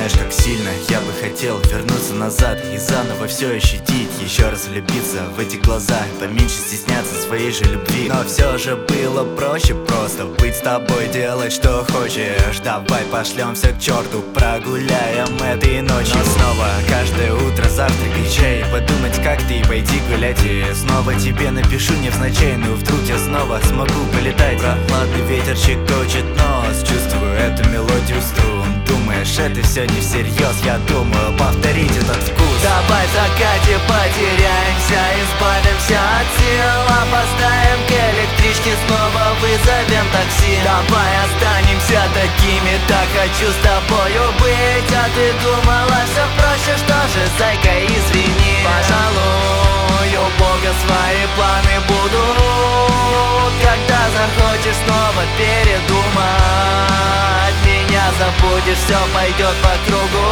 знаешь, как сильно я бы хотел вернуться назад и заново все ощутить, еще раз влюбиться в эти глаза, поменьше стесняться своей же любви. Но все же было проще просто быть с тобой, делать что хочешь. Давай пошлем все к черту, прогуляем этой ночью. Но снова каждое утро завтракай чай, подумать как ты, пойти гулять. И снова тебе напишу невзначай, но вдруг я снова смогу полетать. Прохладный ветер щекочет нос, чувствую эту мелодию струн. Думаешь, это все не всерьез, я думаю повторить этот вкус. Давай в закате потеряемся, избавимся от сил, опоздаем к электричке, снова вызовем такси. Давай останемся такими, так хочу с тобою быть. А ты думала, все проще, что же, зайка, извини. Пожалуй, у Бога свои планы будут, когда захочешь снова передумать. Меня забудешь, все пойдет по кругу.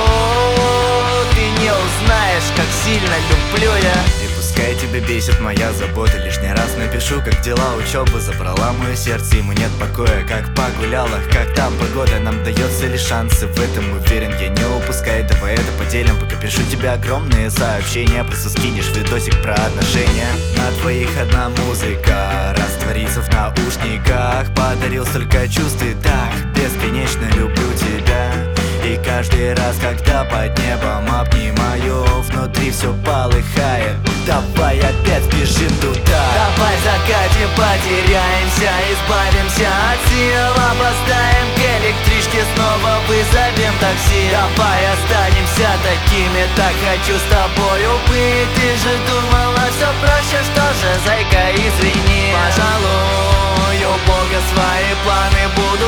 Ты не узнаешь, как сильно люблю я. И пускай тебя бесит моя забота, лишний раз напишу, как дела, учеба забрала мое сердце, ему нет покоя. Как погулялах, как там погода, нам дается лишь шансы, в этом уверен, я не упускаю. Давай это поделим, пока пишу тебе огромные сообщения. Просто скинешь видосик про отношения. На двоих одна музыка растворится в наушниках. Подарил столько чувств и так бесконечно люблю тебя. И каждый раз, когда под небом обнимаю, внутри все полыхает. Давай опять бежим туда. Давай в закате потеряемся, избавимся от сил, опоздаем к электричке, снова вызовем такси. Давай останемся такими, так хочу с тобою быть. Ты же думала, все проще, что же, зайка, извини. Пожалуй, у Бога свои планы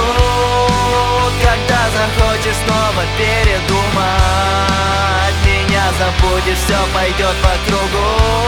будут, когда захочешь снова передумать. Меня забудешь, все пойдет по кругу.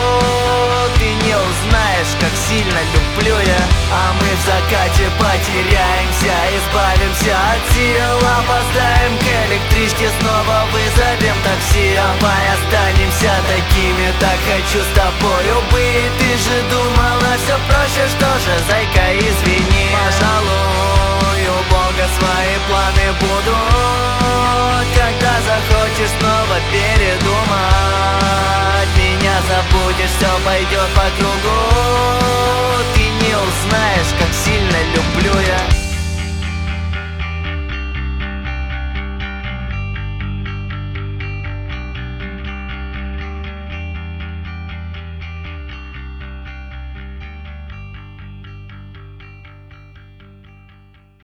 Ты не узнаешь, как сильно люблю я. А мы в закате потеряемся, избавимся от сил, опоздаем к электричке, снова вызовем такси. Давай останемся такими, так хочу с тобою быть. Ты же думала, все проще, что же, зайка, извини. Пожалуй, у Бога свои планы будут, когда захочешь снова передумать. Меня забудешь, все пойдет по кругу. Ты не узнаешь, как сильно люблю